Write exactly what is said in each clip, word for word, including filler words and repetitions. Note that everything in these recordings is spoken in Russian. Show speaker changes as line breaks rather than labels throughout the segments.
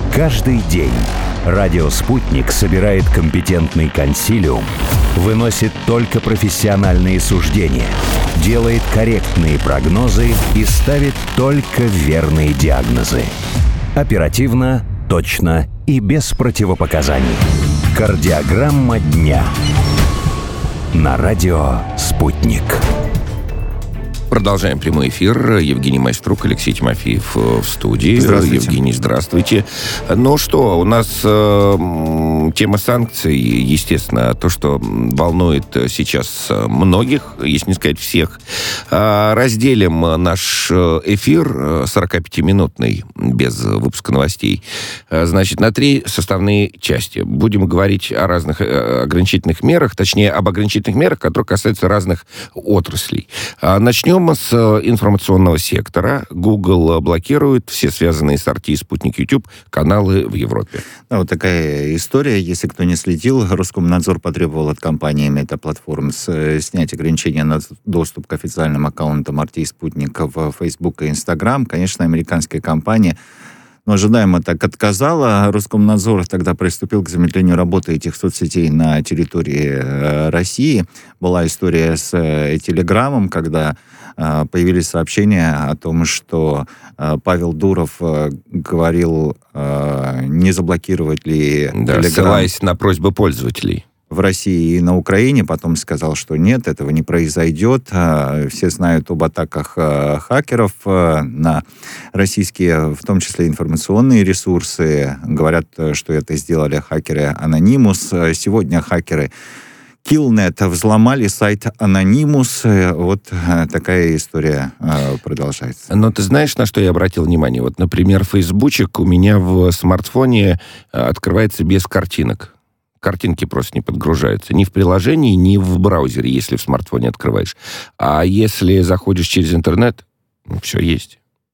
Каждый день радио «Спутник» собирает компетентный консилиум, выносит только профессиональные суждения, делает корректные прогнозы и ставит только верные диагнозы. Оперативно, точно и без противопоказаний. Кардиограмма дня. На радио «Спутник».
Продолжаем прямой эфир. Евгений Майструк, Алексей Тимофеев в студии.
Здравствуйте.
Евгений, здравствуйте. Ну что, у нас э, тема санкций, естественно, то, что волнует сейчас многих, если не сказать всех. Э, разделим наш эфир сорокапятиминутный, без выпуска новостей, э, значит, на три составные части. Будем говорить о разных э, ограничительных мерах, точнее, об ограничительных мерах, которые касаются разных отраслей. Э, начнем с информационного сектора. Google блокирует все связанные с эр ти и Спутник YouTube каналы в Европе.
Да, вот такая история. Если кто не следил, Роскомнадзор потребовал от компании Meta Platforms снять ограничения на доступ к официальным аккаунтам эр ти и Спутника в Facebook и Instagram. Конечно, американская компания, но ожидаемо так отказала. Роскомнадзор тогда приступил к замедлению работы этих соцсетей на территории э, России. Была история с э, Телеграмом, когда э, появились сообщения о том, что э, Павел Дуров э, говорил, э, не заблокировать ли
да,
Телеграм.
Ссылаясь на просьбы пользователей.
В России и на Украине, потом сказал, что нет, этого не произойдет. Все знают об атаках хакеров на российские, в том числе информационные ресурсы. Говорят, что это сделали хакеры Anonymous. Сегодня хакеры Killnet взломали сайт Anonymous. Вот такая история продолжается.
Но ты знаешь, на что я обратил внимание? Вот, например, фейсбучек у меня в смартфоне открывается без картинок. Картинки просто не подгружаются. Ни в приложении, ни в браузере, если в смартфоне открываешь. А если заходишь через интернет, ну, все есть.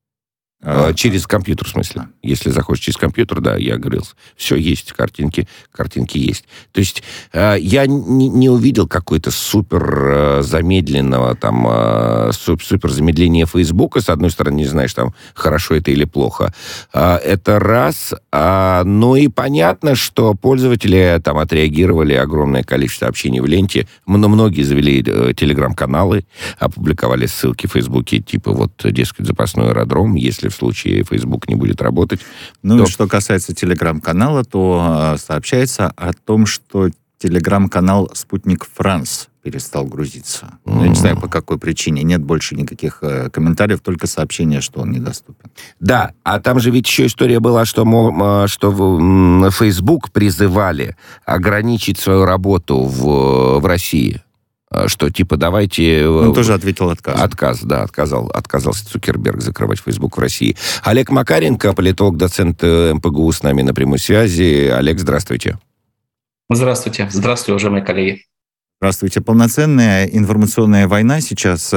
А, через компьютер, в смысле. А. Если заходишь через компьютер, да, я говорил, все есть, картинки, картинки есть. То есть э, я не, не увидел какой-то супер э, замедленного, там, э, супер замедления Фейсбука. С одной стороны, не знаешь, там, хорошо это или плохо. Э, это раз. А, ну и понятно, что пользователи там отреагировали, огромное количество сообщений в ленте. Многие завели э, телеграм-каналы, опубликовали ссылки в Фейсбуке, типа вот, дескать, запасной аэродром, если в случае Facebook не будет работать.
Ну,
то...
и что касается телеграм-канала, то э, сообщается о том, что телеграм-канал «Спутник Франс» перестал грузиться. Mm-hmm. Ну, я не знаю, по какой причине. Нет больше никаких э, комментариев, только сообщение, что он недоступен.
Да, а там же ведь еще история была, что, мол, что в, Facebook призывали ограничить свою работу в, в России. Что, типа, давайте...
Он тоже ответил отказом.
Отказ, да, отказал, отказался Цукерберг закрывать Facebook в России. Олег Макаренко, политолог, доцент эм пэ гэ у, с нами на прямой связи. Олег, здравствуйте.
Здравствуйте. Здравствуйте, уважаемые коллеги.
Здравствуйте. Полноценная информационная война сейчас...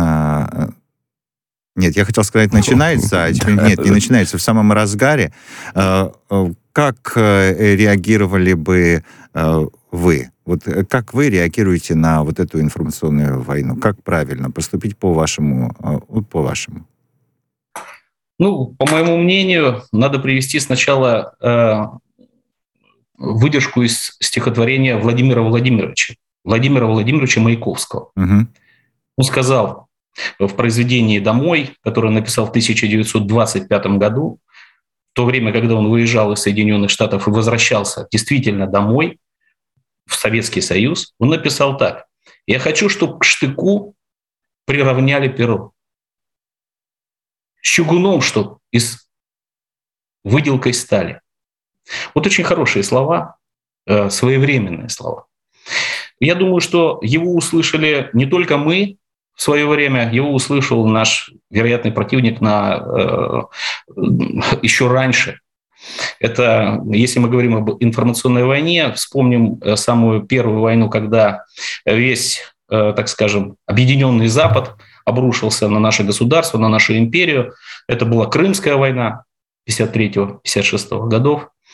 Э, нет, я хотел сказать, начинается, а теперь нет, не начинается, в самом разгаре. Э, как реагировали бы э, вы? Вот как вы реагируете на вот эту информационную войну? Как правильно поступить по-вашему? по-вашему?
Ну, по моему мнению, надо привести сначала э, выдержку из стихотворения Владимира Владимировича, Владимира Владимировича Маяковского. Угу. Он сказал в произведении «Домой», которое он написал в тысяча девятьсот двадцать пятом году, в то время, когда он выезжал из Соединенных Штатов и возвращался действительно домой, в Советский Союз, он написал так: «Я хочу, чтобы к штыку приравняли перо. С чугуном, чтоб и с выделкой стали». Вот очень хорошие слова, э, своевременные слова. Я думаю, что его услышали не только мы в свое время, его услышал наш вероятный противник на, э, еще раньше. Это, если мы говорим об информационной войне, вспомним самую первую войну, когда весь, так скажем, объединенный Запад обрушился на наше государство, на нашу империю. Это была Крымская война пятьдесят третьего — пятьдесят шестого годов.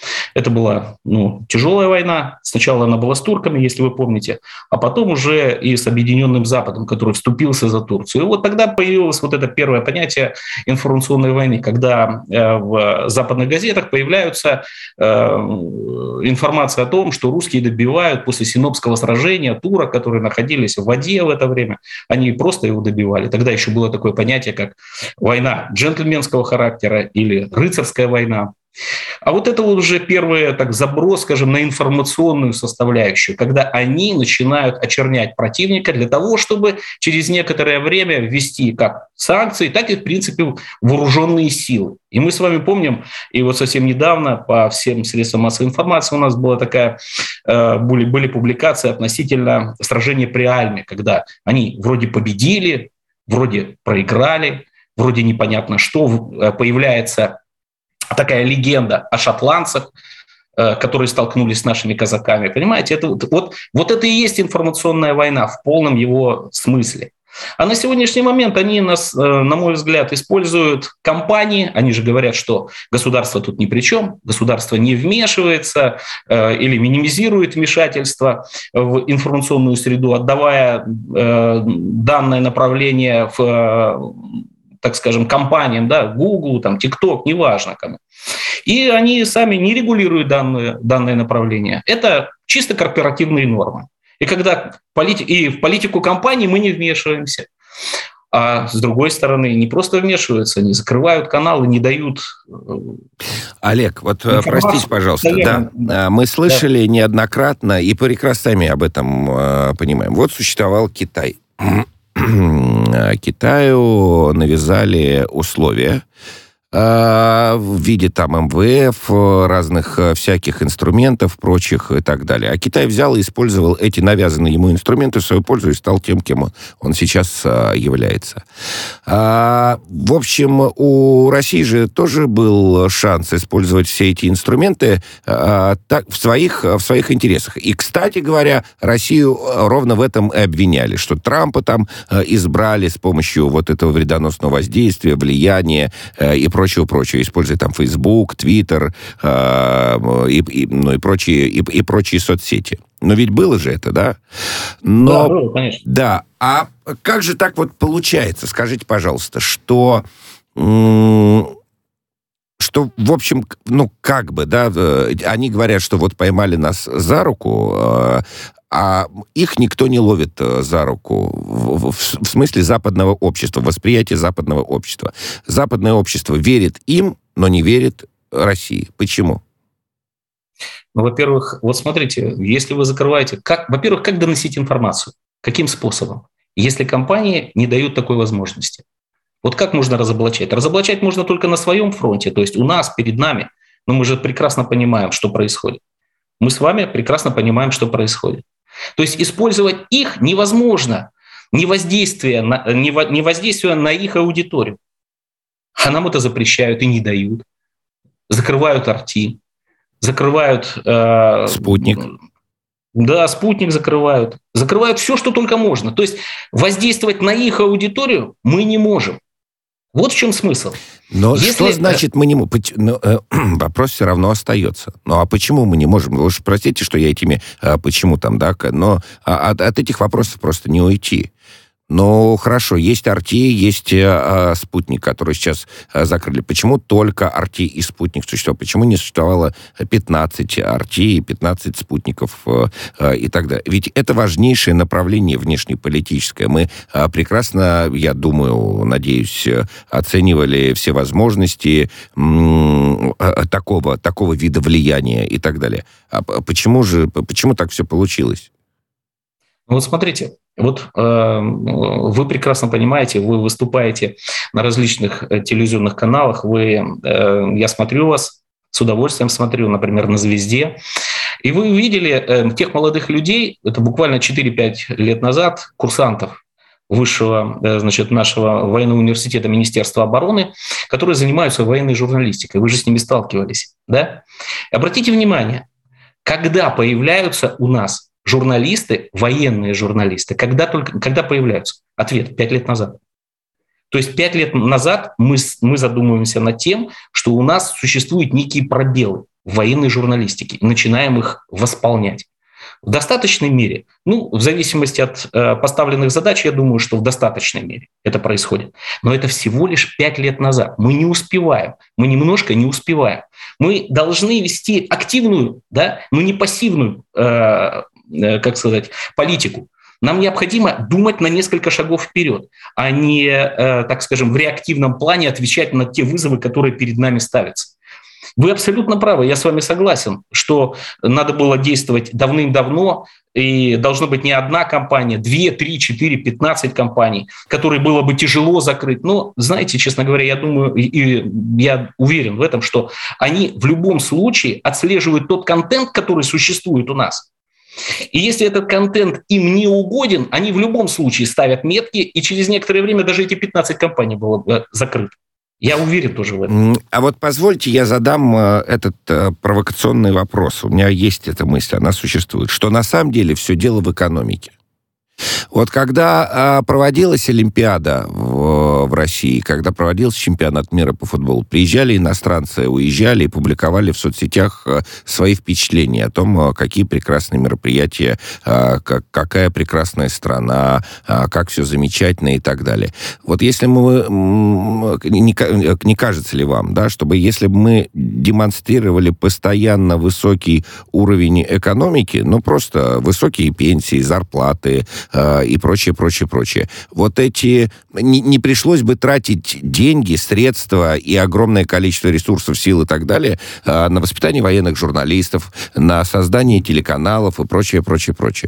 Это была ну, тяжелая война. Сначала она была с турками, если вы помните, а потом уже и с Объединенным Западом, который вступился за Турцию. И вот тогда появилось вот это первое понятие информационной войны, когда в западных газетах появляются информация о том, что русские добивают после Синопского сражения турок, которые находились в воде в это время, они просто его добивали. Тогда еще было такое понятие, как война джентльменского характера или рыцарская война. А вот это вот уже первый так, заброс, скажем, на информационную составляющую, когда они начинают очернять противника для того, чтобы через некоторое время ввести как санкции, так и, в принципе, вооруженные силы. И мы с вами помним, и вот совсем недавно по всем средствам массовой информации у нас была такая, были, были публикации относительно сражения при Альме, когда они вроде победили, вроде проиграли, вроде непонятно что, появляется такая легенда о шотландцах, которые столкнулись с нашими казаками. Понимаете, это, вот, вот это и есть информационная война в полном его смысле. А на сегодняшний момент они нас, на мой взгляд, используют компании. Они же говорят, что государство тут ни при чем, государство не вмешивается или минимизирует вмешательство в информационную среду, отдавая данное направление в, так скажем, компаниям, да, Google, там, TikTok, неважно кому. И они сами не регулируют данное, данное направление. Это чисто корпоративные нормы. И когда полити... и в политику компании мы не вмешиваемся. А с другой стороны, не просто вмешиваются, они закрывают каналы, не дают...
Олег, вот простите, пожалуйста, да, мы слышали да. неоднократно, и прекрасно сами об этом э, понимаем. Вот существовал Китай. Китаю навязали условия в виде там эм вэ эф, разных всяких инструментов, прочих и так далее. А Китай взял и использовал эти навязанные ему инструменты в свою пользу и стал тем, кем он сейчас является. В общем, у России же тоже был шанс использовать все эти инструменты в своих, в своих интересах. И, кстати говоря, Россию ровно в этом и обвиняли, что Трампа там избрали с помощью вот этого вредоносного воздействия, влияния и прочего. Прочего, прочего, используя там Facebook, Twitter э, и, и, ну, и, прочие, и, и прочие соцсети. Но ведь было же это, да? Но,
да, было, конечно.
Да. А как же так вот получается, скажите, пожалуйста, что... М- что, в общем, ну, как бы, да, они говорят, что вот поймали нас за руку, э, а их никто не ловит за руку в, в, в смысле западного общества, восприятия западного общества. Западное общество верит им, но не верит России. Почему?
Ну, во-первых, вот смотрите, если вы закрываете... Как, во-первых, как доносить информацию? Каким способом? Если компании не дают такой возможности. Вот как можно разоблачать? Разоблачать можно только на своем фронте, то есть у нас, перед нами. Но мы же прекрасно понимаем, что происходит. Мы с вами прекрасно понимаем, что происходит. То есть использовать их невозможно, не воздействуя на, не, не воздействуя на их аудиторию. А нам это запрещают и не дают. Закрывают эр ти, закрывают... Э,
спутник.
Да, спутник закрывают. Закрывают все, что только можно. То есть воздействовать на их аудиторию мы не можем. Вот в чем смысл.
Но Если... что значит мы не можем? Ну, э, вопрос все равно остается. Ну а почему мы не можем? Вы уж простите, что я этими э, почему там, да, но а, от, от этих вопросов просто не уйти. Ну, хорошо, есть эр ти, есть э, спутник, который сейчас э, закрыли. Почему только эр ти и спутник существовало? Почему не существовало пятнадцать эр ти, пятнадцать спутников э, э, и так далее? Ведь это важнейшее направление внешнеполитическое. Мы э, прекрасно, я думаю, надеюсь, оценивали все возможности м- э, такого, такого вида влияния и так далее. А почему же, почему так все получилось?
Вот смотрите. Вот э, вы прекрасно понимаете, вы выступаете на различных э, телевизионных каналах, вы, э, я смотрю вас, с удовольствием смотрю, например, на «Звезде», и вы увидели э, тех молодых людей, это буквально четыре-пять лет назад, курсантов высшего, э, значит, нашего военного университета Министерства обороны, которые занимаются военной журналистикой, вы же с ними сталкивались, да? Обратите внимание, когда появляются у нас журналисты, военные журналисты, когда, только, когда появляются? Ответ – пять лет назад. То есть пять лет назад мы, мы задумываемся над тем, что у нас существуют некие пробелы. в военной журналистике, начинаем их восполнять. В достаточной мере, ну, в зависимости от э, поставленных задач, я думаю, что в достаточной мере это происходит. Но это всего лишь пять лет назад. Мы не успеваем, мы немножко не успеваем. Мы должны вести активную, да, но не пассивную, э, э, как сказать, политику. Нам необходимо думать на несколько шагов вперед, а не, э, так скажем, в реактивном плане отвечать на те вызовы, которые перед нами ставятся. Вы абсолютно правы, я с вами согласен, что надо было действовать давным-давно, и должно быть не одна компания, две, три, четыре, пятнадцать компаний, которые было бы тяжело закрыть. Но, знаете, честно говоря, я думаю, и я уверен в этом, что они в любом случае отслеживают тот контент, который существует у нас. И если этот контент им не угоден, они в любом случае ставят метки, и через некоторое время даже эти пятнадцать компаний было бы закрыто. Я уверен тоже в этом.
А вот позвольте, я задам этот провокационный вопрос. У меня есть эта мысль, она существует. Что на самом деле все дело в экономике. Вот когда проводилась Олимпиада в, в России, когда проводился чемпионат мира по футболу, приезжали иностранцы, уезжали и публиковали в соцсетях свои впечатления о том, какие прекрасные мероприятия, как, какая прекрасная страна, как все замечательно и так далее. Вот если мы... Не, не кажется ли вам, да, чтобы если бы мы демонстрировали постоянно высокий уровень экономики, ну просто высокие пенсии, зарплаты, и прочее, прочее, прочее. Вот эти... Не, не пришлось бы тратить деньги, средства и огромное количество ресурсов, сил и так далее на воспитание военных журналистов, на создание телеканалов и прочее, прочее, прочее.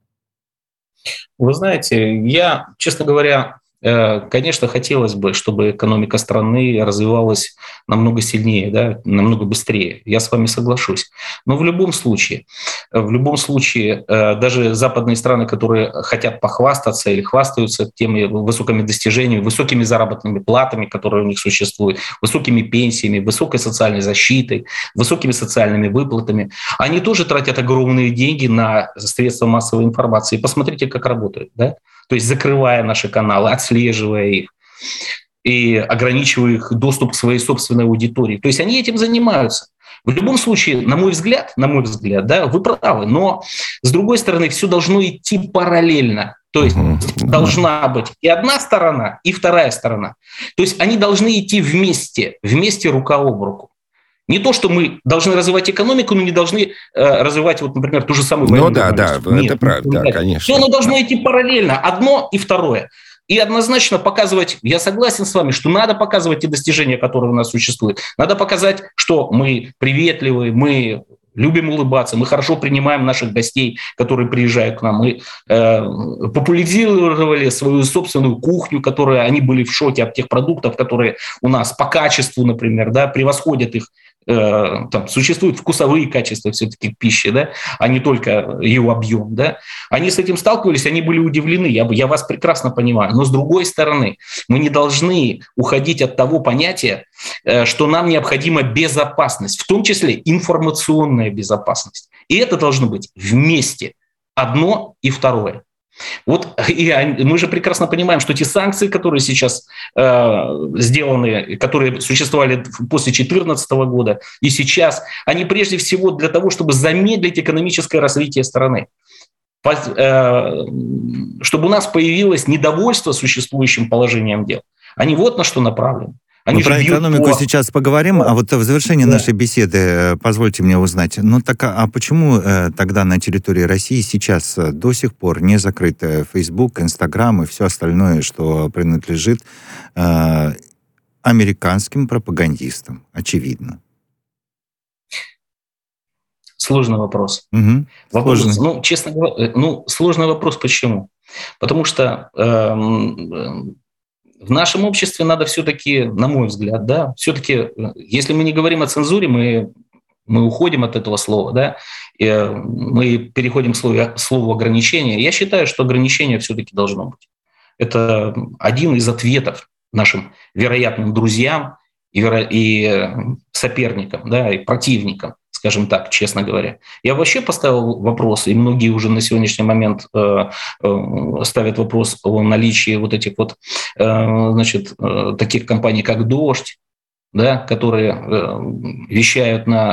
Вы знаете, я, честно говоря, конечно, хотелось бы, чтобы экономика страны развивалась намного сильнее, да, намного быстрее. Я с вами соглашусь. Но в любом случае, в любом случае, даже западные страны, которые хотят похвастаться или хвастаются теми высокими достижениями, высокими заработными платами, которые у них существуют, высокими пенсиями, высокой социальной защитой, высокими социальными выплатами, они тоже тратят огромные деньги на средства массовой информации. Посмотрите, как работают, да? То есть закрывая наши каналы, отслеживая их и ограничивая их доступ к своей собственной аудитории. То есть они этим занимаются. В любом случае, на мой взгляд, на мой взгляд, да, вы правы, но с другой стороны, все должно идти параллельно. То есть uh-huh. должна быть и одна сторона, и вторая сторона. То есть они должны идти вместе, вместе рука об руку. Не то, что мы должны развивать экономику, но не должны э, развивать, вот, например, ту же самую военную
Ну да, да,
Нет,
это правда, да, конечно.
Все оно должно идти параллельно, одно и второе. И однозначно показывать, я согласен с вами, что надо показывать те достижения, которые у нас существуют. Надо показать, что мы приветливы, мы любим улыбаться, мы хорошо принимаем наших гостей, которые приезжают к нам. Мы э, популяризировали свою собственную кухню, которая они были в шоке от тех продуктов, которые у нас по качеству, например, да, превосходят их. Э, там, существуют вкусовые качества все-таки пищи, да, а не только ее объем. Да. Они с этим сталкивались, они были удивлены. Я, я вас прекрасно понимаю. Но с другой стороны, мы не должны уходить от того понятия, э, что нам необходима безопасность, в том числе информационная безопасность. И это должно быть вместе, одно и второе. Вот и мы же прекрасно понимаем, что те санкции, которые сейчас э, сделаны, которые существовали после две тысячи четырнадцатого года и сейчас, они прежде всего для того, чтобы замедлить экономическое развитие страны, по, э, чтобы у нас появилось недовольство существующим положением дел. Они вот на что направлены. Они
Мы про экономику по... сейчас поговорим, а вот в завершении да. нашей беседы позвольте мне узнать, ну так а почему э, тогда на территории России сейчас до сих пор не закрыт Facebook, Instagram и все остальное, что принадлежит э, американским пропагандистам, очевидно?
Сложный вопрос.
Угу.
вопрос
Сложный.
Ну, честно говоря, ну, сложный вопрос почему? Потому что... Э, В нашем обществе надо все-таки, на мой взгляд, да, все-таки, если мы не говорим о цензуре, мы, мы уходим от этого слова, да, и мы переходим к слову, слову ограничения. Я считаю, что ограничение все-таки должно быть. Это один из ответов нашим вероятным друзьям и, веро- и соперникам, да, и противникам, скажем так, честно говоря. Я вообще поставил вопрос, и многие уже на сегодняшний момент э, э, ставят вопрос о наличии вот этих вот, э, значит, э, таких компаний, как «Дождь», да, которые э, вещают на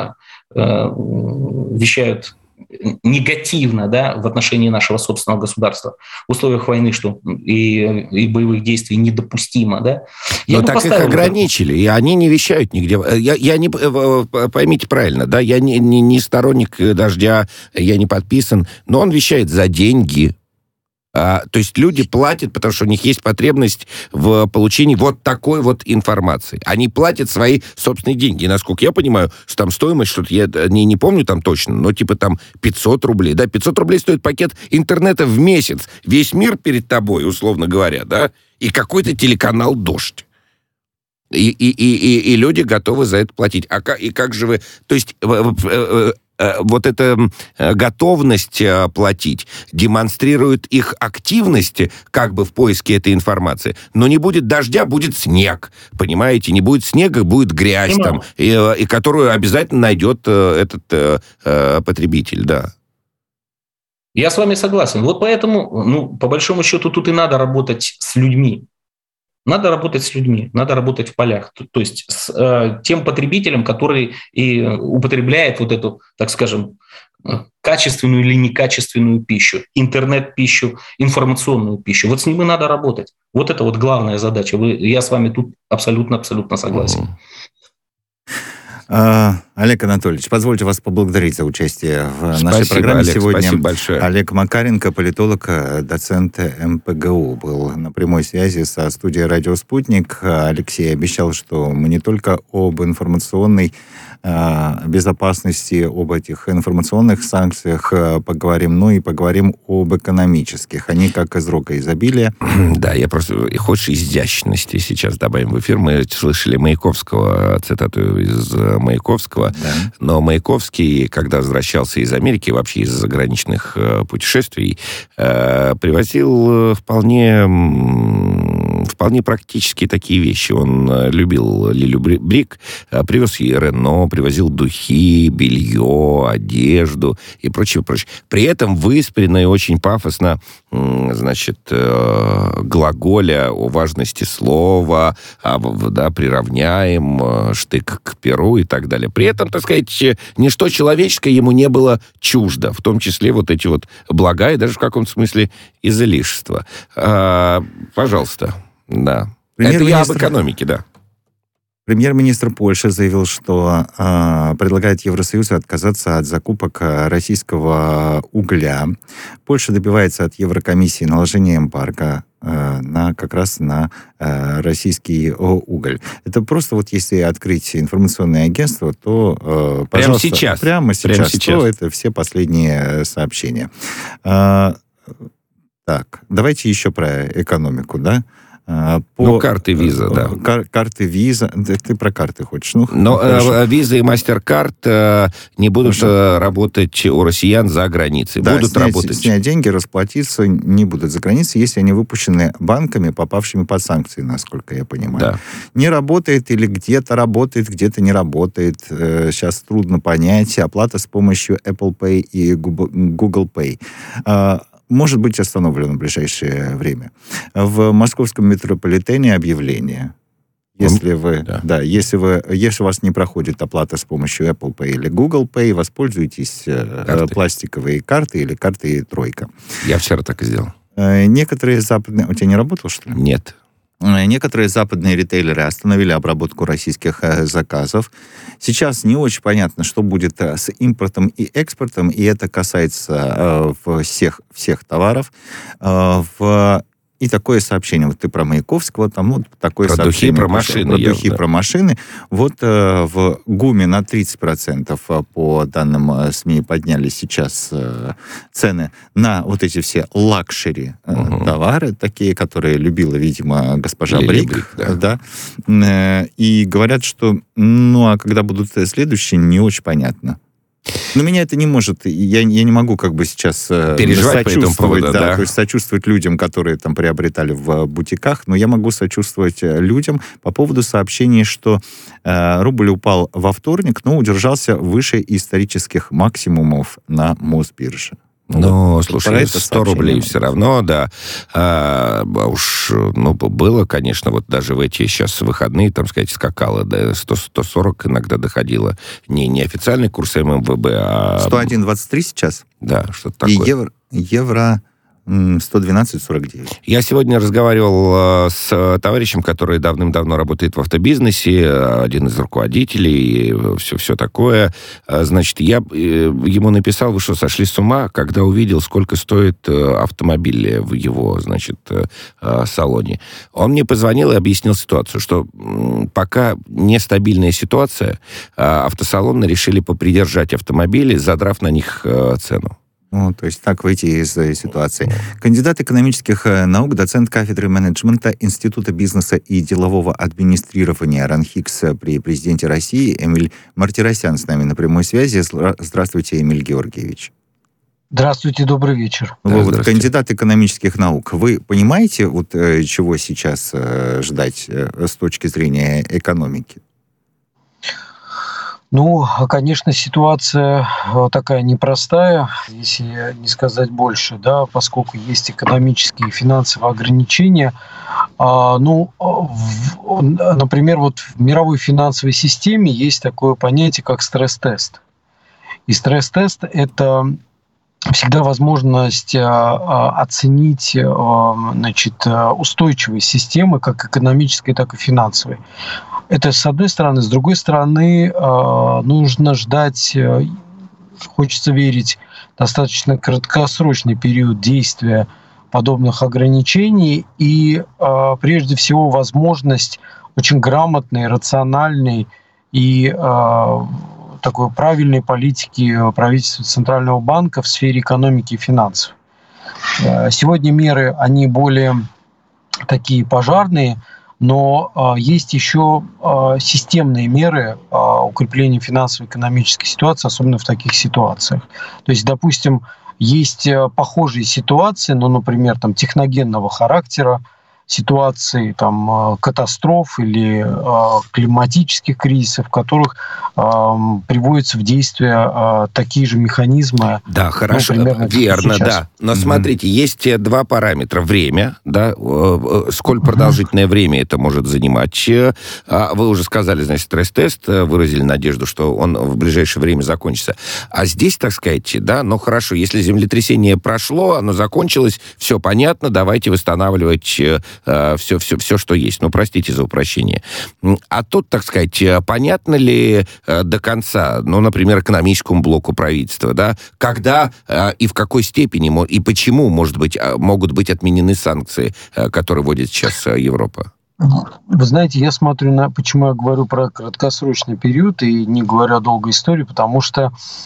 вещают негативно, да, в отношении нашего собственного государства в условиях войны, что и, и боевых действий недопустимо, да.
Я Но так их ограничили, это. И они не вещают нигде. Я, я не, поймите правильно, да, я не, не, не сторонник «Дождя», я не подписан, но он вещает за деньги. А, то есть люди платят, потому что у них есть потребность в получении вот такой вот информации. Они платят свои собственные деньги. И, насколько я понимаю, там стоимость, что-то я не, не помню там точно, но типа там пятьсот рублей. Да, пятьсот рублей стоит пакет интернета в месяц. Весь мир перед тобой, условно говоря, да, и какой-то телеканал «Дождь». И, и, и, и, и люди готовы за это платить. А как, и как же вы... То есть... Вот эта готовность платить демонстрирует их активность как бы в поиске этой информации. Но не будет дождя, будет снег. Понимаете? Не будет снега, будет грязь там, и, и которую обязательно найдет этот э, потребитель, да.
Я с вами согласен. Вот поэтому, ну, по большому счету, тут и надо работать с людьми. Надо работать с людьми, надо работать в полях, то, то есть с э, тем потребителем, который и употребляет вот эту, так скажем, качественную или некачественную пищу, интернет-пищу, информационную пищу. Вот с ними надо работать. Вот это вот главная задача. Вы, я с вами тут абсолютно-абсолютно согласен.
Олег Анатольевич, позвольте вас поблагодарить за участие в
спасибо,
нашей программе
Олег,
сегодня.
Спасибо большое.
Олег Макаренко, политолог, доцент эм пэ гэ у, был на прямой связи со студией «Радио Спутник». Алексей обещал, что мы не только об информационной безопасности, об этих информационных санкциях поговорим, но и поговорим об экономических. Они как из рока изобилия.
Да, я просто... И хочешь изящности сейчас добавим в эфир. Мы слышали Маяковского, цитату из Маяковского. Да. Но Маяковский, когда возвращался из Америки, вообще из заграничных путешествий, привозил вполне... вполне практические такие вещи. Он любил Лилю Брик, привез ей Рено, привозил духи, белье, одежду и прочее, прочее. При этом выспренно и очень пафосно, значит, глаголя о важности слова, да, приравняем штык к перу и так далее. При этом, так сказать, ничто человеческое ему не было чуждо, в том числе вот эти вот блага и даже в каком-то смысле излишества. А, пожалуйста. Да. Это я об экономике, да.
Премьер-министр Польши заявил, что э, предлагает Евросоюзу отказаться от закупок российского угля. Польша добивается от Еврокомиссии наложения эмбарго э, на, как раз на э, российский уголь. Это просто вот если открыть информационное агентство, то, э, пожалуйста,
прямо сейчас,
прямо сейчас,
прямо сейчас.
То это все последние сообщения. Э, так, давайте еще про экономику, да?
По, ну, карты Виза, да.
Кар, карты Виза. Ты про карты хочешь? Ну,
но Виза и Мастеркард э, не будут э, работать у россиян за границей.
Да,
будут
снять,
работать.
снять деньги, расплатиться не будут за границей, если они выпущены банками, попавшими под санкции, насколько я понимаю.
Да.
Не работает или где-то работает, где-то не работает. Сейчас трудно понять. Оплата с помощью Apple Pay и Google Pay может быть остановлено в ближайшее время. В московском метрополитене объявление. Если вы, да. Да, если вы, если у вас не проходит оплата с помощью Apple Pay или Google Pay, воспользуйтесь карты. Пластиковой картой или картой «Тройка».
Я вчера так и сделал.
Некоторые западные... У тебя не работало, что ли?
Нет.
Некоторые западные ритейлеры остановили обработку российских заказов. Сейчас не очень понятно, что будет с импортом и экспортом, и это касается всех, всех товаров. В... И такое сообщение. Вот ты про Маяковского, там вот такое
про
сообщение.
Духи, про машины.
Про духи,
да.
про машины. Вот э, в ГУМе на тридцать процентов по данным э, СМИ поднялись сейчас э, цены на вот эти все лакшери э, угу. товары, такие, которые любила, видимо, госпожа Брик. Брик да. Да. Э, и говорят, что ну, а когда будут следующие, не очень понятно. Но меня это не может, я, я не могу как бы сейчас
переживать
сочувствовать,
по этому поводу,
да,
да.
То есть сочувствовать людям, которые там приобретали в бутиках, но я могу сочувствовать людям по поводу сообщений, что э, рубль упал во вторник, но удержался выше исторических максимумов на Мосбирже.
Ну,
вот,
слушай, сто рублей все равно, да. А, уж, ну, было, конечно, вот даже в эти сейчас выходные, там, сказать, скакало, да, сто сорок иногда доходило. Не, не официальный курс эм эм вэ бэ, а...
сто один двадцать три сейчас?
Да, что-то такое.
И евро, евро сто двенадцать сорок девять.
Я сегодня разговаривал с товарищем, который давным-давно работает в автобизнесе, один из руководителей, все, все такое. Значит, я ему написал, вы что, сошли с ума, когда увидел, сколько стоит автомобиль в его, значит, салоне. Он мне позвонил и объяснил ситуацию, что пока нестабильная ситуация, автосалоны решили попридержать автомобили, задрав на них цену.
Ну, то есть так выйти из ситуации. Кандидат экономических наук, доцент кафедры менеджмента Института бизнеса и делового администрирования РАНХИКС при президенте России Эмиль Мартиросян с нами на прямой связи. Здравствуйте, Эмиль Георгиевич.
Здравствуйте, добрый вечер.
Вы
Да,
вот кандидат экономических наук. Вы понимаете, вот чего сейчас ждать с точки зрения экономики?
Ну, конечно, ситуация такая непростая, если не сказать больше, да, поскольку есть экономические и финансовые ограничения. А, ну, в, например, вот в мировой финансовой системе есть такое понятие, как стресс-тест. И стресс-тест – это всегда возможность а, оценить а, значит, устойчивость системы, как экономической, так и финансовой. Это с одной стороны. С другой стороны, нужно ждать, хочется верить, достаточно краткосрочный период действия подобных ограничений и, прежде всего, возможность очень грамотной, рациональной и такой правильной политики правительства Центрального банка в сфере экономики и финансов. Сегодня меры, они более такие пожарные, но э, есть еще э, системные меры э, укрепления финансово-экономической ситуации, особенно в таких ситуациях. То есть, допустим, есть э, похожие ситуации, ну, например, там, техногенного характера, ситуации там, э, катастроф или э, климатических кризисов, в которых э, приводятся в действие э, такие же механизмы.
Да,
ну,
хорошо,
примерно,
верно,
сейчас.
да. Но mm-hmm. смотрите, есть два параметра. Время, да, сколь mm-hmm. продолжительное время это может занимать. Вы уже сказали, значит, стресс-тест, выразили надежду, что он в ближайшее время закончится. А здесь, так сказать, да, ну хорошо, если землетрясение прошло, оно закончилось, все понятно, давайте восстанавливать все, все, все, что есть. Ну, простите за упрощение. А тут, так сказать, понятно ли до конца, ну, например, экономическому блоку правительства, да, когда и в какой степени и почему, может быть, могут быть отменены санкции, которые вводит сейчас Европа?
Вы знаете, я смотрю на... Почему я говорю про краткосрочный период и не говорю о долгой истории, потому что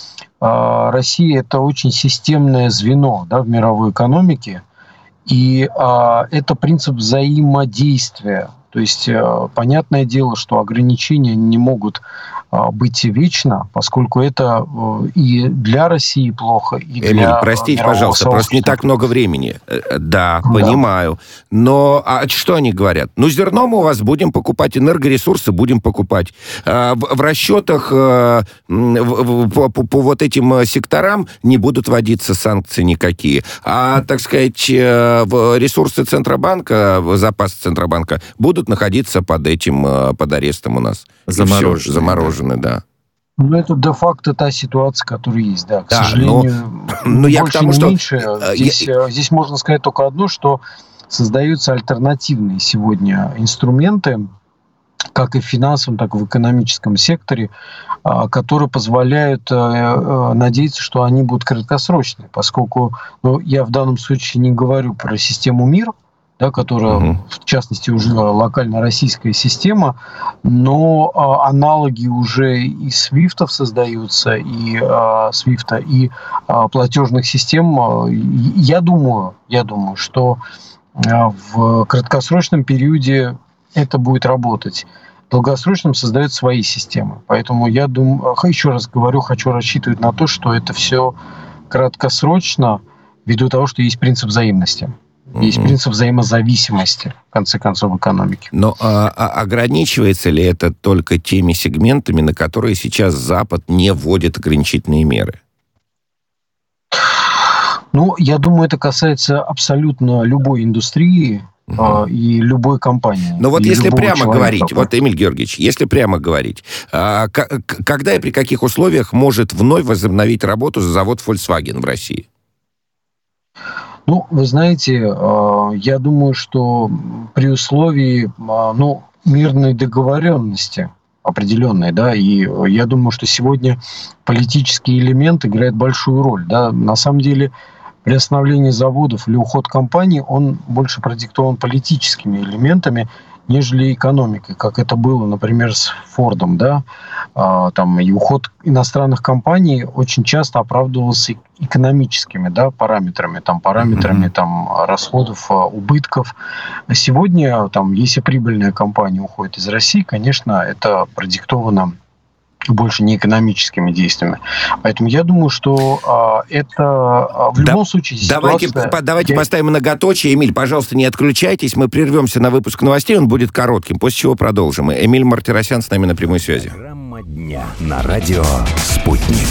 э, Россия – это очень системное звено, да, в мировой экономике, и э, это принцип взаимодействия. То есть, э, понятное дело, что ограничения не могут э, быть вечно, поскольку это э, и для России плохо, и для
Эмиль, простите, пожалуйста, просто не так много времени. Да, да, понимаю. Но а что они говорят? Ну, зерно мы у вас будем покупать, энергоресурсы будем покупать. В, в расчетах по, по, по вот этим секторам не будут вводиться санкции никакие. А, так сказать, ресурсы Центробанка, запасы Центробанка будут находиться под этим, под арестом у нас.
Заморожены.
Все, заморожены, да.
Ну, это де-факто та ситуация, которая есть, да. К
да,
сожалению,
но, но я
больше,
к тому,
не
что...
меньше. Здесь, я... здесь можно сказать только одно, что создаются альтернативные сегодня инструменты, как и в финансовом, так и в экономическом секторе, которые позволяют надеяться, что они будут краткосрочные, поскольку ну, я в данном случае не говорю про систему МИР, да, которая, uh-huh. в частности, уже локально российская система, но а, аналоги уже и свифтов создаются, и а, свифта, и а, платежных систем. А, я думаю, я думаю, что а, в краткосрочном периоде это будет работать. В долгосрочном создают свои системы. Поэтому я думаю, еще раз говорю, хочу рассчитывать на то, что это все краткосрочно, ввиду того, что есть принцип взаимности. Есть mm-hmm. принцип взаимозависимости, в конце концов, в экономике.
Но а, а ограничивается ли это только теми сегментами, на которые сейчас Запад не вводит ограничительные меры?
Ну, я думаю, это касается абсолютно любой индустрии uh-huh. э, и любой компании.
Но вот если прямо
человека.
говорить, вот, Эмиль Георгиевич, если прямо говорить, а, к- когда и при каких условиях может вновь возобновить работу завод Volkswagen в России?
Ну, вы знаете, э, я думаю, что при условии, э, ну, мирной договоренности определенной, да, и я думаю, что сегодня политический элемент играет большую роль, да, на самом деле приостановление заводов или уход компаний, он больше продиктован политическими элементами, нежели экономикой, как это было, например, с Фордом, да, а, там и уход иностранных компаний очень часто оправдывался экономическими, да, параметрами, там, параметрами, mm-hmm. там, расходов, убытков. Сегодня, там, если прибыльная компания уходит из России, конечно, это продиктовано больше не экономическими действиями. Поэтому я думаю, что а, это а, в любом да, случае
давайте,
ситуация...
по, давайте
я...
поставим многоточие. Эмиль, пожалуйста, не отключайтесь. Мы прервемся на выпуск новостей, он будет коротким, после чего продолжим. Эмиль Мартиросян с нами на прямой связи.
Программа дня на радио «Спутник».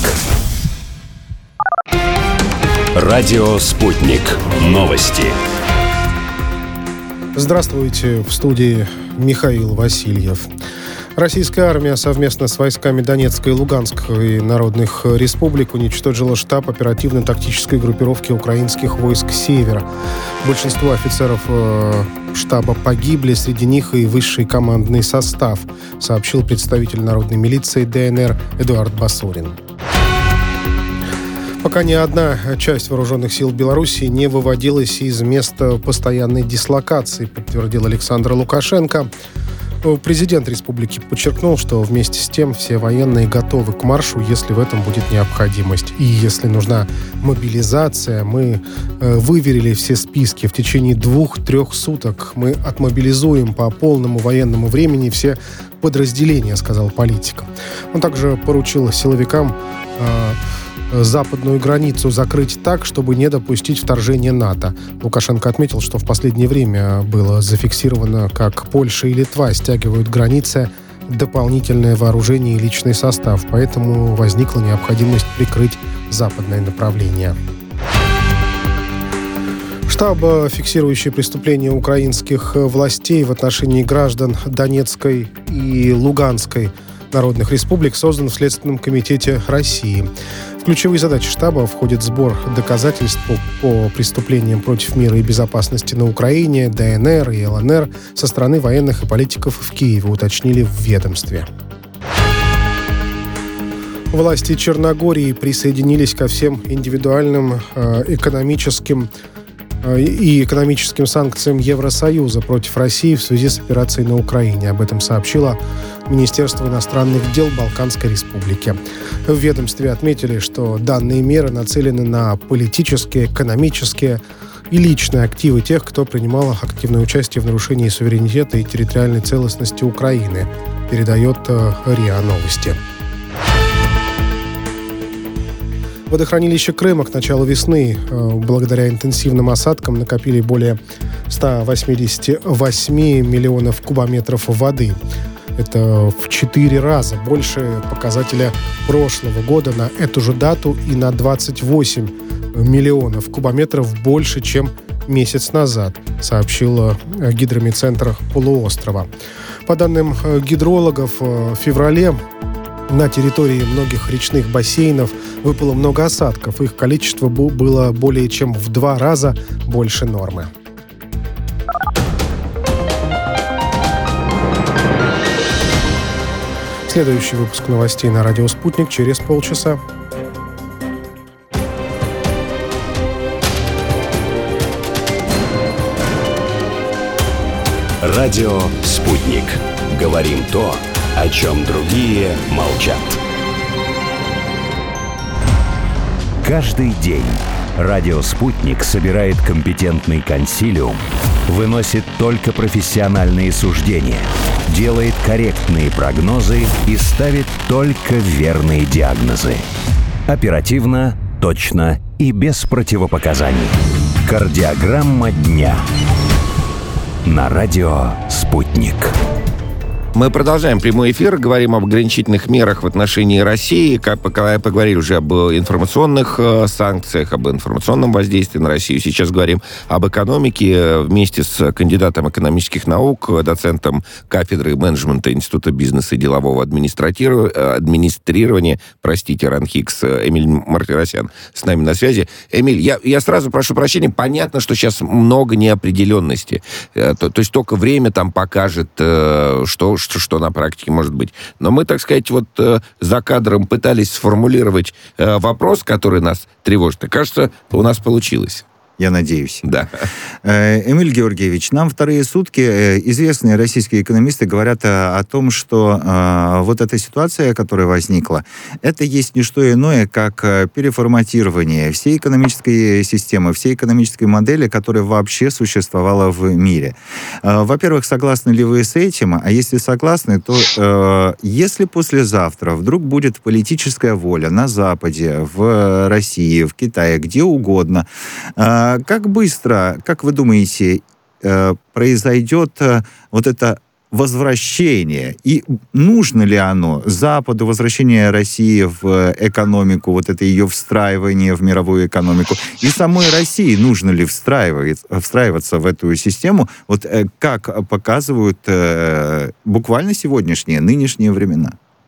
Радио «Спутник». Новости.
Здравствуйте, в студии Михаил Васильев. Российская армия совместно с войсками Донецкой и Луганской народных республик уничтожила штаб оперативно-тактической группировки украинских войск «Север». Большинство офицеров э, штаба погибли, среди них и высший командный состав, сообщил представитель народной милиции ДНР Эдуард Басурин. Пока ни одна часть вооруженных сил Беларуси не выводилась из места постоянной дислокации, подтвердил Александр Лукашенко. Президент республики подчеркнул, что вместе с тем все военные готовы к маршу, если в этом будет необходимость. И если нужна мобилизация, мы э, выверили все списки. В течение двух-трех суток мы отмобилизуем по полному военному времени все подразделения, сказал политик. Он также поручил силовикам э, западную границу закрыть так, чтобы не допустить вторжения НАТО. Лукашенко отметил, что в последнее время было зафиксировано, как Польша и Литва стягивают границы дополнительное вооружение и личный состав, поэтому возникла необходимость прикрыть западное направление. Штаб, фиксирующий преступления украинских властей в отношении граждан Донецкой и Луганской народных республик, создан в Следственном комитете России. В ключевые задачи штаба входит сбор доказательств по, по преступлениям против мира и безопасности на Украине, ДНР и ЛНР со стороны военных и политиков в Киеве, уточнили в ведомстве. Власти Черногории присоединились ко всем индивидуальным э, экономическим и экономическим санкциям Евросоюза против России в связи с операцией на Украине. Об этом сообщило Министерство иностранных дел Балканской республики. В ведомстве отметили, что данные меры нацелены на политические, экономические и личные активы тех, кто принимал активное участие в нарушении суверенитета и территориальной целостности Украины, передает РИА Новости. Водохранилище Крыма к началу весны благодаря интенсивным осадкам накопили более ста восьмидесяти восьми миллионов кубометров воды. Это в четыре раза больше показателя прошлого года на эту же дату и на двадцать восемь миллионов кубометров больше, чем месяц назад, сообщил гидрометцентр полуострова. По данным гидрологов, в феврале на территории многих речных бассейнов выпало много осадков. Их количество было более чем в два раза больше нормы. Следующий выпуск новостей на радио «Спутник» через полчаса.
Радио «Спутник». Говорим то, о чем другие молчат. Каждый день радио «Спутник» собирает компетентный консилиум, выносит только профессиональные суждения, делает корректные прогнозы и ставит только верные диагнозы. Оперативно, точно и без противопоказаний. Кардиограмма дня. На радио «Спутник».
Мы продолжаем прямой эфир, говорим об ограничительных мерах в отношении России, как поговорили уже об информационных санкциях, об информационном воздействии на Россию. Сейчас говорим об экономике вместе с кандидатом экономических наук, доцентом кафедры менеджмента Института бизнеса и делового администрирования, простите, РАНХИКС, Эмиль Мартиросян с нами на связи. Эмиль, я, я сразу прошу прощения, понятно, что сейчас много неопределенности. То, то есть только время там покажет, что Что, что на практике может быть. Но мы, так сказать, вот э, за кадром пытались сформулировать э, вопрос, который нас тревожит. И, кажется, у нас получилось.
Я надеюсь.
Да.
Эмиль Георгиевич, нам вторые сутки известные российские экономисты говорят о, о том, что э, вот эта ситуация, которая возникла, это есть не что иное, как переформатирование всей экономической системы, всей экономической модели, которая вообще существовала в мире. Э, во-первых, согласны ли вы с этим? А если согласны, то э, если послезавтра вдруг будет политическая воля на Западе, в России, в Китае, где угодно, э, как быстро, как вы думаете, произойдет вот это возвращение? И нужно ли оно Западу, возвращение России в экономику, вот это ее встраивание в мировую экономику? И самой России нужно ли встраиваться в эту систему, вот как показывают буквально сегодняшние, нынешние времена?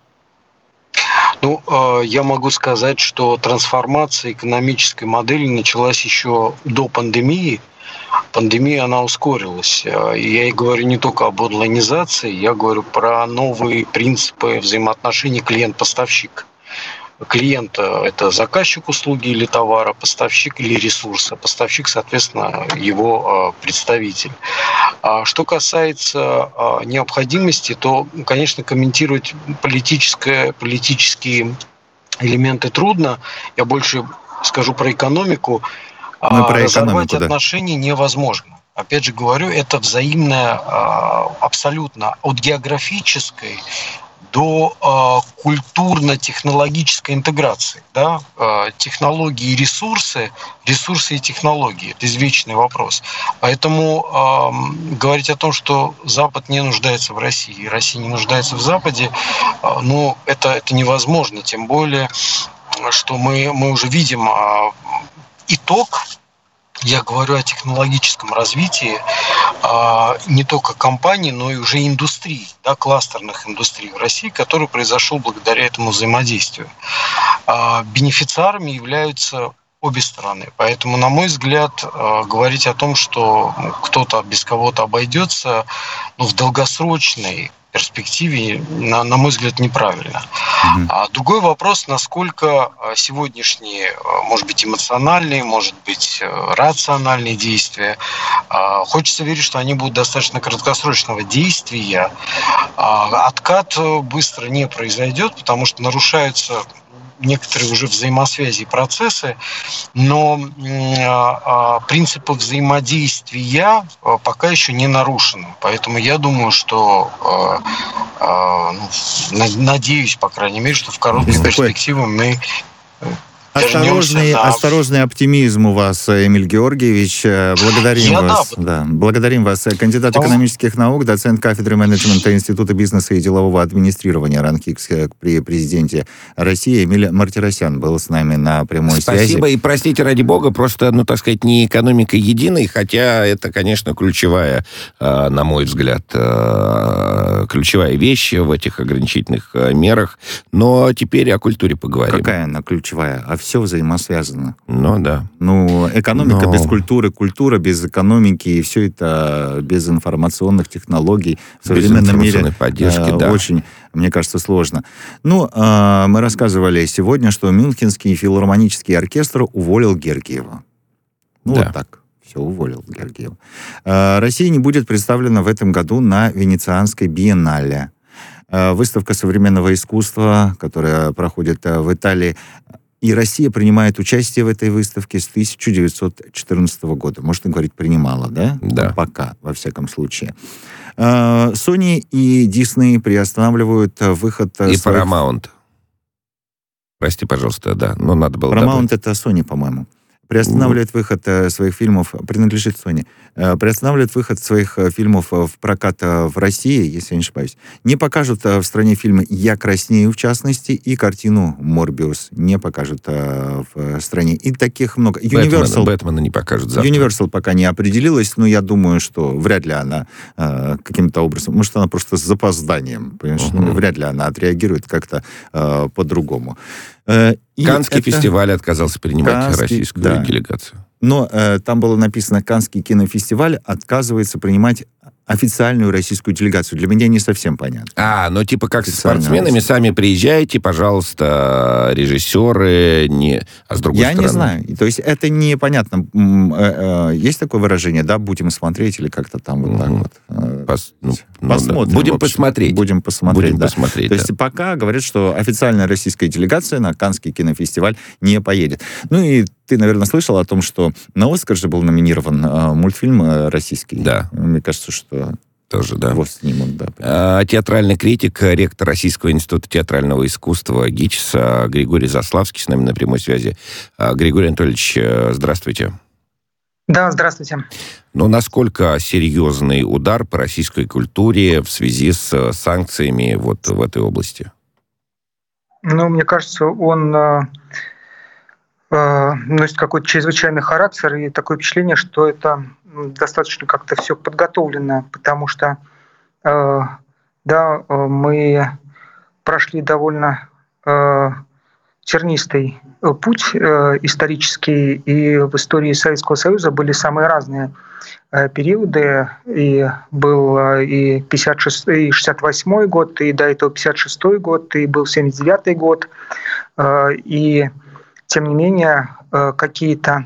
Ну, я могу сказать, что трансформация экономической модели началась еще до пандемии. Пандемия, она ускорилась. Я и говорю не только об онлайнизации, я говорю про новые принципы взаимоотношений клиент-поставщик. Клиент – это заказчик услуги или товара, поставщик или ресурса. Поставщик, соответственно, его представитель. А что касается необходимости, то, конечно, комментировать политическое, политические элементы трудно. Я больше скажу про экономику.
Мы про
Разорвать
экономику,
отношения да. невозможно. Опять же говорю, это взаимное абсолютно от географической до э, культурно-технологической интеграции. Да? Э, технологии и ресурсы, ресурсы и технологии – это извечный вопрос. Поэтому э, говорить о том, что Запад не нуждается в России, и Россия не нуждается в Западе, э, ну, это, это невозможно. Тем более, что мы, мы уже видим э, итог. Я говорю о технологическом развитии э, не только компаний, но и уже индустрий, да, кластерных индустрий в России, который произошел благодаря этому взаимодействию. Э, бенефициарами являются обе стороны. Поэтому, на мой взгляд, э, говорить о том, что ну, кто-то без кого-то обойдется, ну, в долгосрочной перспективе, на, на мой взгляд, неправильно. Mm-hmm. А другой вопрос, насколько сегодняшние, может быть, эмоциональные, может быть, рациональные действия, хочется верить, что они будут достаточно краткосрочного действия. Откат быстро не произойдет, потому что нарушаются некоторые уже взаимосвязи и процессы, но э, принципы взаимодействия пока еще не нарушены. Поэтому я думаю, что, э, э, ну, надеюсь, по крайней мере, что в короткой перспективе мы...
Осторожный, на... осторожный оптимизм у вас, Эмиль Георгиевич. Благодарим Я вас. Да, благодарим вас. Кандидат а... экономических наук, доцент кафедры менеджмента Института бизнеса и делового администрирования РАНХИКС при президенте России Эмиль Мартиросян был с нами на прямой
Спасибо,
связи.
Спасибо, и простите, ради бога, просто, ну, так сказать, не экономика единой, хотя это, конечно, ключевая, на мой взгляд, ключевая вещь в этих ограничительных мерах. Но теперь о культуре поговорим.
Какая она ключевая? А все взаимосвязано.
Ну, да.
Ну, экономика
Но...
без культуры, культура без экономики, и все это без информационных технологий в современном мире
поддержки,
э,
да.
очень, мне кажется, сложно. Ну, э, мы рассказывали сегодня, что Мюнхенский филармонический оркестр уволил Гергиева. Ну, да. Вот так. Все, уволил Гергиева. Э, Россия не будет представлена в этом году на Венецианской биеннале. Э, выставка современного искусства, которая проходит в Италии, и Россия принимает участие в этой выставке с тысяча девятьсот четырнадцатого года. Можно говорить, принимала, да?
Да.
Пока, во всяком случае. Sony и Disney приостанавливают выход...
И
своих...
Paramount. Прости, пожалуйста, да. Но надо было
Paramount
добавить.
это Sony, по-моему. приостанавливает выход э, своих фильмов, принадлежит Sony, э, приостанавливает выход своих э, фильмов в прокат э, в России, если я не ошибаюсь. Не покажут э, в стране фильмы «Я краснею», в частности, и картину «Морбиус» не покажут э, в стране. И таких много.
Universal, Бэтмена не покажут завтра.
Universal пока не определилась, но я думаю, что вряд ли она э, каким-то образом, может, она просто с запозданием, понимаешь, uh-huh. ну, вряд ли она отреагирует как-то э, по-другому.
Каннский это... фестиваль отказался принимать
Каннский,
российскую
да.
делегацию.
Но э, там было написано, Каннский кинофестиваль отказывается принимать официальную российскую делегацию. Для меня не совсем понятно.
А, ну типа как со спортсменами, сами приезжайте, пожалуйста, режиссеры, не... а с другой
Я
стороны...
не знаю. То есть это непонятно. Есть такое выражение, да, будем смотреть или как-то там вот так вот.
Пос... Ну,
Посмотрим.
Ну, да. Будем посмотреть.
Будем посмотреть,
Будем
да.
посмотреть,
То
да.
есть пока говорят, что официальная российская делегация на Каннский кинофестиваль не поедет. Ну и ты, наверное, слышал о том, что на «Оскар» же был номинирован э, мультфильм э, российский.
Да.
Мне кажется, что
тоже, да.
его снимут, да.
А, театральный критик, ректор Российского института театрального искусства ГИЧС Григорий Заславский с нами на прямой связи. Григорий Анатольевич, здравствуйте.
Да, здравствуйте.
Но насколько серьезный удар по российской культуре в связи с санкциями вот в этой области?
Ну, мне кажется, он э, э, носит какой-то чрезвычайный характер, и такое впечатление, что это достаточно как-то все подготовлено, потому что э, да, мы прошли довольно э, тернистый путь э, исторический, и в истории Советского Союза были самые разные э, периоды, и был э, и, пятьдесят шестой, и шестьдесят восьмой год, и до этого пятьдесят шестой год, и был семьдесят девятый год, э, и тем не менее э, какие-то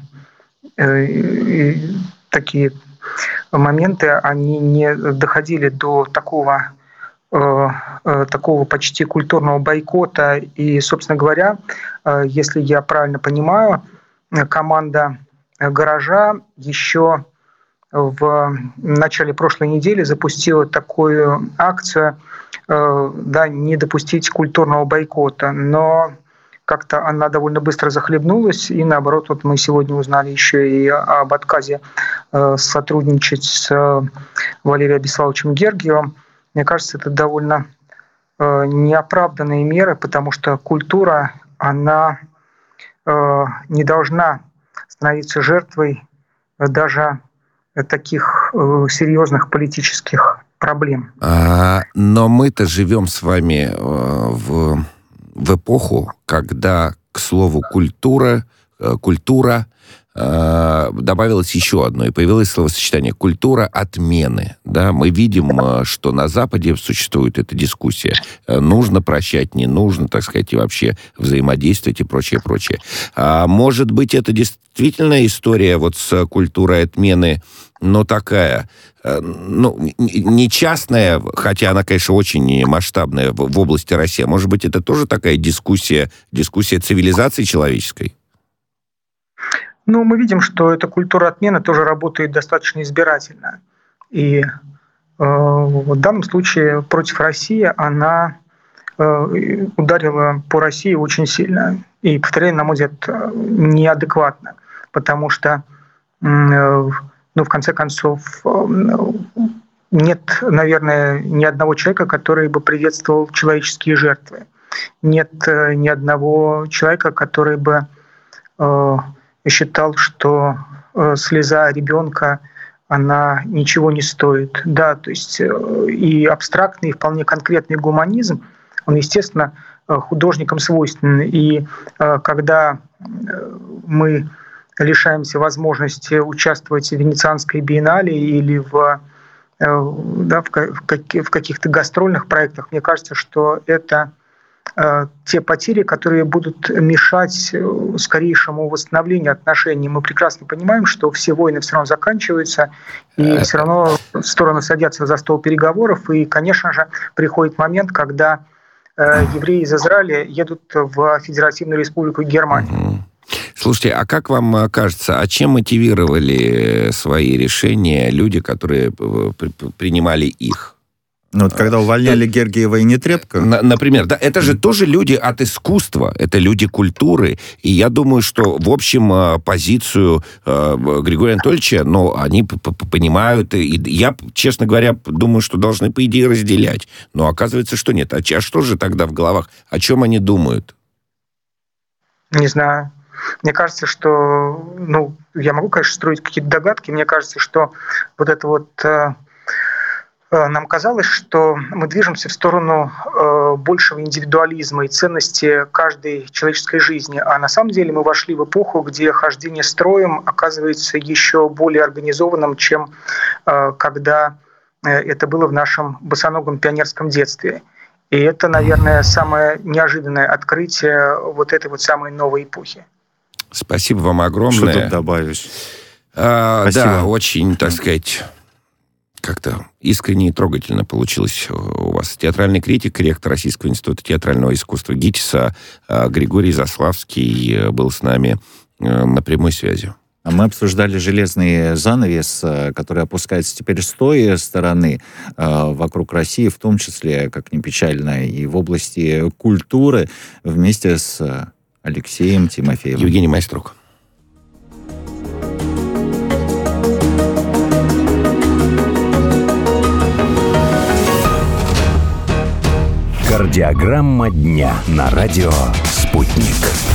э, такие моменты, они не доходили до такого, э, э, такого почти культурного бойкота. И, собственно говоря, э, если я правильно понимаю, команда «Гаража» еще в начале прошлой недели запустила такую акцию, э, да, не допустить культурного бойкота. Но как-то она довольно быстро захлебнулась, и наоборот, вот мы сегодня узнали еще и об отказе э, сотрудничать с э, Валерием Абиславовичем Гергиевым. Мне кажется, это довольно э, неоправданные меры, потому что культура, она э, не должна становиться жертвой даже таких э, серьезных политических проблем.
А, но мы-то живем с вами э, в... в эпоху, когда, к слову, культура, культура э, добавилось еще одно, и появилось словосочетание «культура отмены». Да? Мы видим, что на Западе существует эта дискуссия. Нужно прощать, не нужно, так сказать, и вообще взаимодействовать и прочее, прочее. А может быть, это действительно история вот с культурой отмены, но такая, ну, не частная, хотя она, конечно, очень масштабная в области России. Может быть, это тоже такая дискуссия, дискуссия цивилизации человеческой?
Ну, мы видим, что эта культура отмены тоже работает достаточно избирательно. И э, в данном случае против России она э, ударила по России очень сильно. И, повторяю, на мой взгляд, неадекватно. Потому что э, Ну, в конце концов, нет, наверное, ни одного человека, который бы приветствовал человеческие жертвы. Нет ни одного человека, который бы э, считал, что э, слеза ребенка, она ничего не стоит. Да, то есть э, и абстрактный, и вполне конкретный гуманизм, он, естественно, художникам свойственен. И э, когда мы лишаемся возможности участвовать в Венецианской биеннале или в, да, в каких-то гастрольных проектах, мне кажется, что это э, те потери, которые будут мешать скорейшему восстановлению отношений. Мы прекрасно понимаем, что все войны все равно заканчиваются, и все равно стороны садятся за стол переговоров, и, конечно же, приходит момент, когда э, евреи из Израиля едут в Федеративную Республику Германию.
Слушайте, а как вам кажется, а чем мотивировали свои решения люди, которые принимали их?
Ну, вот когда увольняли да, Гергиева и Нетребко.
На, например, да, это же тоже люди от искусства, это люди культуры. И я думаю, что, в общем, позицию э, Григория Анатольевича, ну, они понимают. И я, честно говоря, думаю, что должны, по идее, разделять. Но оказывается, что нет. А, а что же тогда в головах? О чем они думают?
Не знаю. Мне кажется, что... Ну, я могу, конечно, строить какие-то догадки. Мне кажется, что вот это вот... Э, Нам казалось, что мы движемся в сторону большего индивидуализма и ценности каждой человеческой жизни. А на самом деле мы вошли в эпоху, где хождение строем оказывается еще более организованным, чем когда это было в нашем босоногом пионерском детстве. И это, наверное, самое неожиданное открытие вот этой вот самой новой эпохи.
Спасибо вам огромное.
Что тут добавишь?
А, да, очень, так сказать... Как-то искренне и трогательно получилось у вас. Театральный критик, ректор Российского института театрального искусства ГИТИСа Григорий Заславский был с нами на прямой связи.
А мы обсуждали железный занавес, который опускается теперь с той стороны вокруг России, в том числе, как ни печально, и в области культуры, вместе с Алексеем Тимофеевым.
Евгений Майструк.
Кардиограмма дня на радио «Спутник».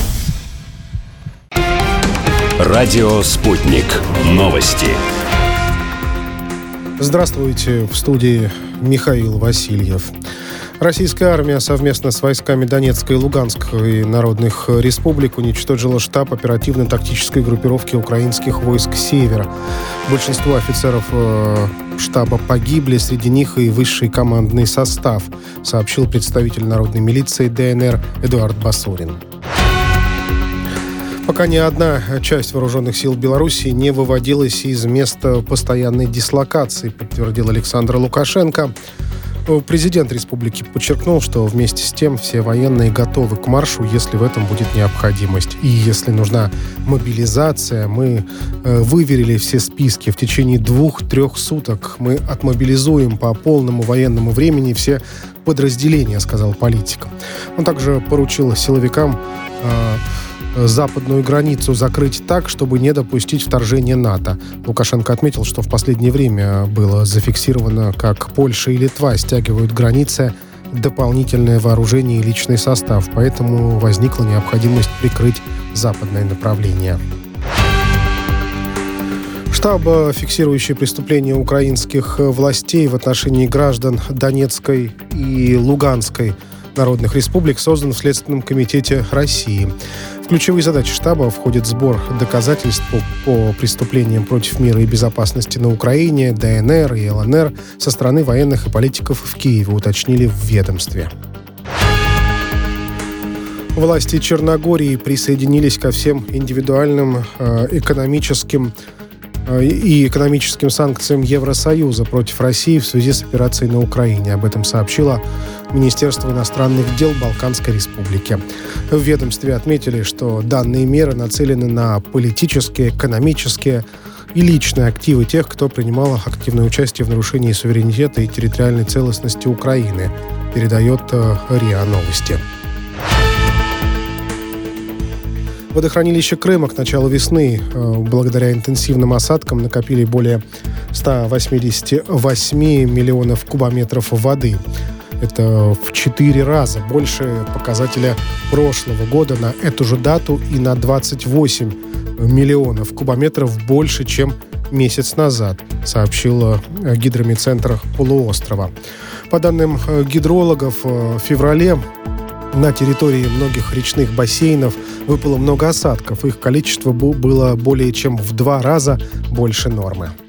Радио «Спутник». Новости.
Здравствуйте. В студии Михаил Васильев. Российская армия совместно с войсками Донецкой и Луганской народных республик уничтожила штаб оперативно-тактической группировки украинских войск «Север». Большинство офицеров э, штаба погибли, среди них и высший командный состав, сообщил представитель народной милиции ДНР Эдуард Басурин. Пока ни одна часть вооруженных сил Беларуси не выводилась из места постоянной дислокации, подтвердил Александр Лукашенко. Президент республики подчеркнул, что вместе с тем все военные готовы к маршу, если в этом будет необходимость. И если нужна мобилизация, мы э, выверили все списки. В течение двух-трех суток мы отмобилизуем по полному военному времени все подразделения, сказал политик. Он также поручил силовикам э, западную границу закрыть так, чтобы не допустить вторжения НАТО. Лукашенко отметил, что в последнее время было зафиксировано, как Польша и Литва стягивают границы, дополнительное вооружение и личный состав, поэтому возникла необходимость прикрыть западное направление. Штаб, фиксирующий преступления украинских властей в отношении граждан Донецкой и Луганской народных республик, создан в Следственном комитете России. В ключевые задачи штаба входит сбор доказательств по, по преступлениям против мира и безопасности на Украине, ДНР и ЛНР со стороны военных и политиков в Киеве, уточнили в ведомстве. Власти Черногории присоединились ко всем индивидуальным э, экономическим и экономическим санкциям Евросоюза против России в связи с операцией на Украине. Об этом сообщило Министерство иностранных дел Балканской республики. В ведомстве отметили, что данные меры нацелены на политические, экономические и личные активы тех, кто принимал активное участие в нарушении суверенитета и территориальной целостности Украины, передает РИА Новости. Водохранилище Крыма к началу весны, благодаря интенсивным осадкам, накопили более ста восьмидесяти восьми миллионов кубометров воды. Это в четыре раза больше показателя прошлого года на эту же дату и на двадцать восемь миллионов кубометров больше, чем месяц назад, сообщил гидромедцентр полуострова. По данным гидрологов, в феврале на территории многих речных бассейнов выпало много осадков. Их количество было более чем в два раза больше нормы.